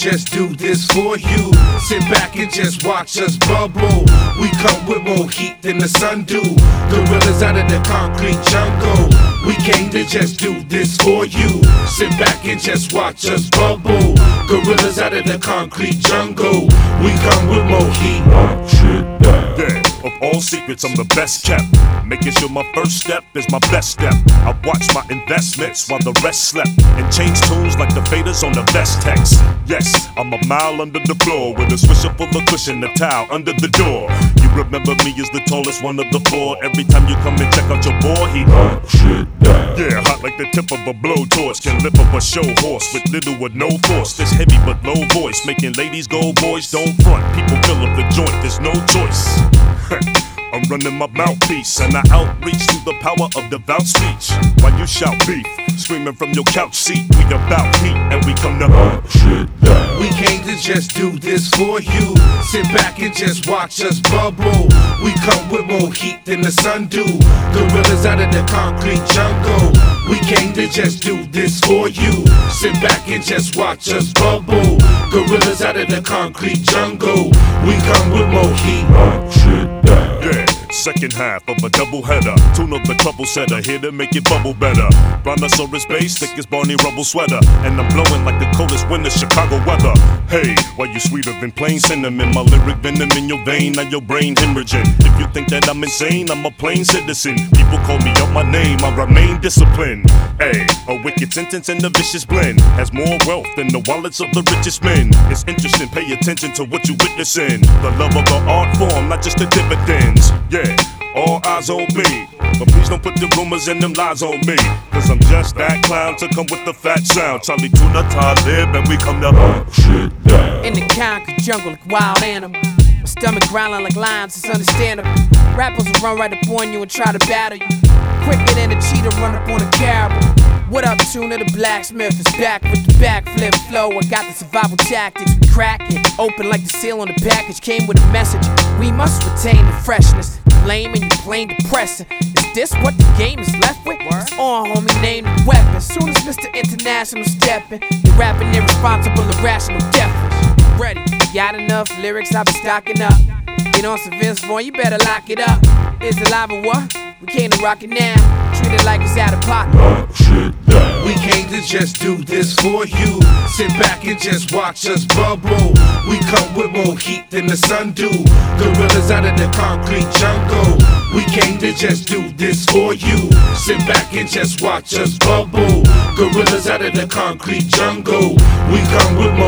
just do this for you. Sit back and just watch us bubble. We come with more heat than the sun do. Gorillas out of the concrete jungle. We came to just do this for you. Sit back and just watch us bubble. Gorillas out of the concrete jungle. We come with more heat. Watch it down. Yeah, of all secrets, I'm the best kept. Making sure my first step is my best step. I watch my investments while the rest slept. And change tunes like the faders on the Vestex. Yes, I'm a mile under the floor with a swisher full of cushion, a towel under the door. You remember me as the tallest one of the four. Every time you come and check out your boy, he watch it down. Yeah, hot like the tip of a blowtorch. Can lift up a show horse with little or no force. This heavy but low voice, making ladies go, boys don't front. People fill up the joint, there's no choice. I'm running my mouthpiece and I outreach through the power of devout speech. While you shout beef, screaming from your couch seat, we about heat and we come to watch it down. We came to just do this for you. Sit back and just watch us bubble. We come with more heat than the sun do. Gorillas out of the concrete jungle. We came to just do this for you. Sit back and just watch us bubble. Gorillas out of the concrete jungle. We come with more heat. Watch it down. Yeah. Second half of a double header. Tune up the trouble setter, here to make it bubble better. Brontosaurus bass, thick as Barney Rubble sweater. And I'm blowing like the coldest winter Chicago weather. Hey, why you sweeter than plain cinnamon? My lyric venom in your vein, now your brain hemorrhaging. If you think that I'm insane, I'm a plain citizen. People call me up my name, I remain disciplined. Hey, a wicked sentence and a vicious blend has more wealth than the wallets of the richest men. It's interesting, pay attention to what you witnessing. The love of the art form, not just the dividends. Yeah, all eyes on me. But please don't put the rumors and them lies on me. Cause I'm just that clown to come with the fat sound. Charlie Tuna, Talib, and we come to watch it down. In the concrete jungle like wild animal. My stomach growling like lions, it's understandable. Rappers will run right up on you and try to battle you. Quicker than a cheetah run up on a caribou. What up, Tuna? The blacksmith is back with the backflip flow. I got the survival tactics, we crack it. Open like the seal on the package, came with a message. We must retain the freshness. Lame and you plain depressing. Is this what the game is left with? It's on, homie, name the weapon. Soon as Mr. International stepping, you're rapping irresponsible, irrational, deafness. Ready, got enough lyrics, I'll be stocking up. Get on some Vince Vaughn, you better lock it up. Is it live or what? We came to rock it now. Treat it like it's out of pocket. Watch it down. We came to just do this for you. Sit back and just watch us bubble. We come with more heat than the sun do. Gorillas out of the concrete jungle. We came to just do this for you. Sit back and just watch us bubble. Gorillas out of the concrete jungle. We come with more